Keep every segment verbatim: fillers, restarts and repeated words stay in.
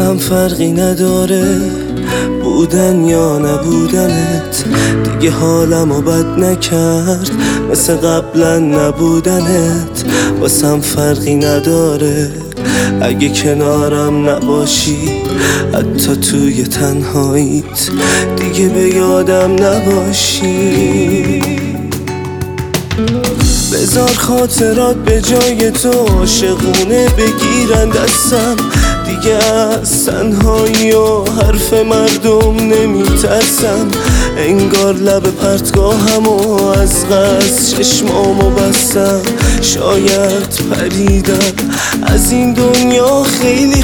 واسم فرقی نداره بودن یا نبودنت، دیگه حالمو بد نکرد مثل قبلا نبودنت. واسم فرقی نداره اگه کنارم نباشی، حتی توی تنهاییت دیگه به یادم نباشی. بذار خاطرات به جای تو عاشقونه بگیرن دستم، دیگه از تنهایی و حرف مردم نمیترسم. انگار لب پرتگاهم و از قصد چشمامو بستم. شاید پریدم از این دنیا خیلی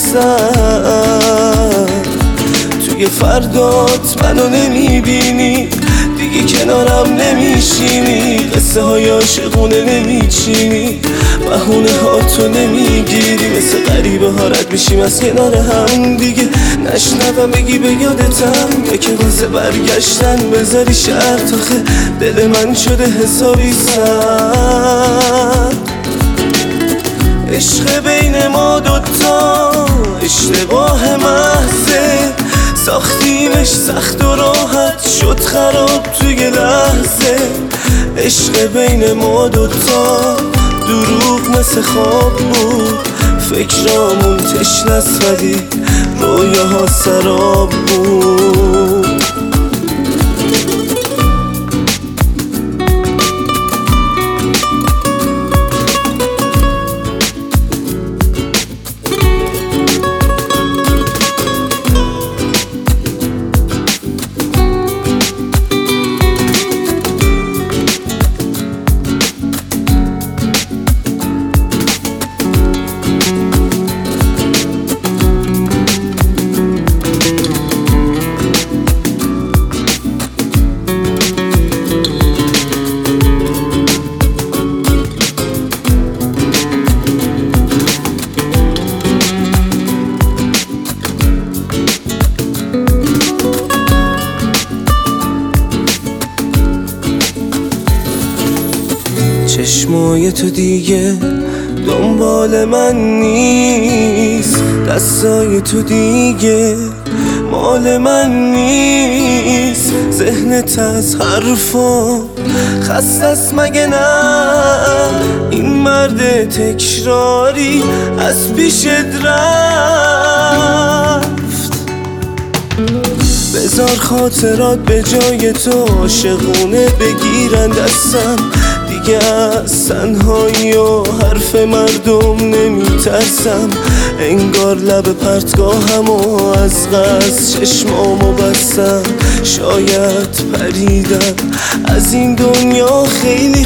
خستم. توی فردات منو نمیبینی، دیگه کنارم نمیشینی، قصه های عاشقونه نمیچینی، بهونه هاتو نمیگیری. مثل غریبه ها رد میشیم از کنار هم، دیگه نشنوم بگی به یادتم، یا که واسه برگشتن بذاری شرط. آخه دل من شده حسابی سرد. عشق بین ما دوتا اشتباه محضه، ساختیمش سخت و راحت شد خراب توی لحظه. عشق بین ما دوتا دروغ مثل خواب بود، فکرامون تشنست ولی رویاها سراب بود. چشمای تو دیگه دنبال من نیست، دستای تو دیگه مال من نیست. ذهنت از حرفا خسته است مگه نه؟ این مرد تکراری از پیشت رفت. بذار خاطرات به جای تو عاشقونه بگیرن دستم، دیگه از تنهایی و حرف مردم نمیترسم. انگار لب پرتگاهم و از قصد چشمامو بستم. شاید پریدم از این دنیا خیلی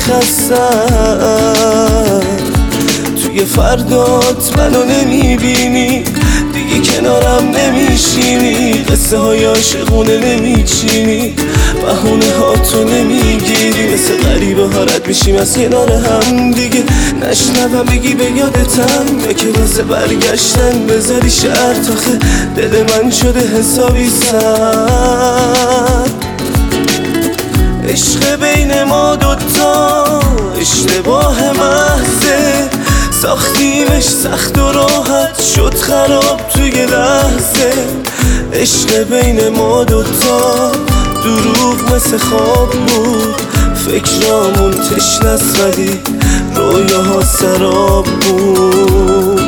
خستم. توی فردات منو نمیبینی، دیگه کنارم نمیشینی، قصه های عاشقونه نمیچینی، بهونه هاتو نمیگیری. مثل غریبه ها رد میشیم از کنار هم، دیگه نشنوم بگی به یادتم، یا که واسه برگشتن بذاری شرط. آخه دل من شده حسابی سرد. عشق بین ما دوتا اشتباه محضه، ساختیمش سخت و راحت شد خراب توی لحظه. عشق بین ما دوتا دروغ مثل خواب بود، فکرامون تشنست ولی رویاها سراب بود.